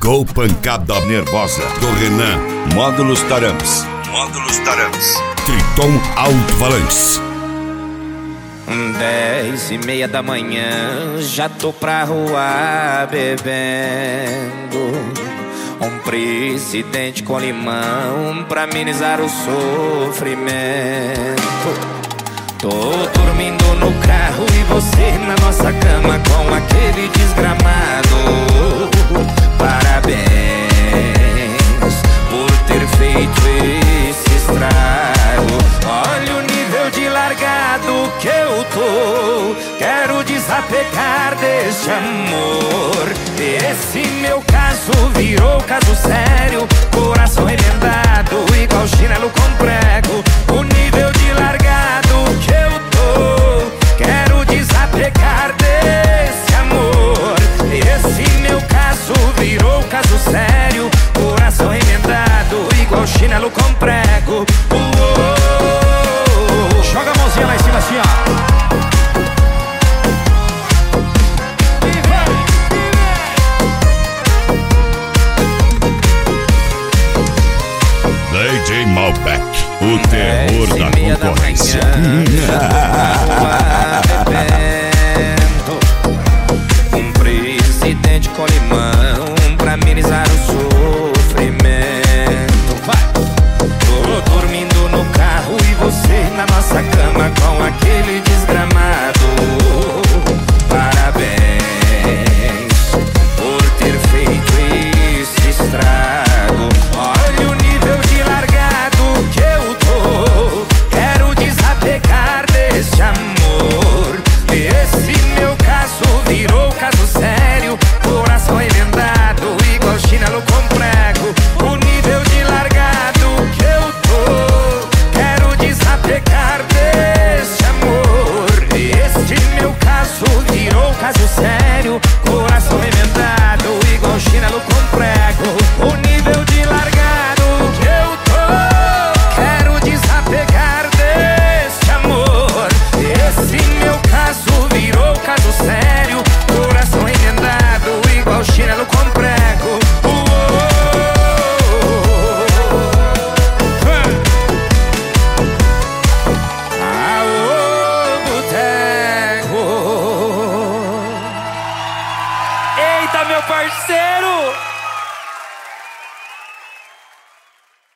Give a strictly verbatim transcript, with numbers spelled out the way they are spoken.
Chegou pancada nervosa do Renan. Módulos Taramps. Módulos Taramps. Triton Alto-Falantes. Dez e meia da manhã, já tô pra rua bebendo. Um presidente com limão pra amenizar o sofrimento. Tô dormindo no carro e você na nossa cama com aquele desgramado. Parabéns por ter feito esse estrago. Olha o nível de largado que eu tô. Quero desapegar deste amor. Esse meu caso virou caso sério. Coração remendado igual chinelo com prego. O nível de largado que eu tô. Quero desapegar desse amor. Esse meu caso virou caso sério. Coração remendado igual chinelo com prego. Uou. Joga a mãozinha lá em cima assim, ó. D J Malbec, o terror da concorrência. Um presidente com limão pra amenizar o sofrimento. Vai! Tô dormindo no carro e você na nossa cama com aquele desgramado. Parabéns por ter feito esse estrago. Olha o nível de largado que eu tô. Quero desapegar desse amor. Esse meu caso virou caso sério. Coração emendado igual chinelo com prego. O nível de largado que eu tô. Quero desapegar desse amor. Este meu caso virou caso sério. Coração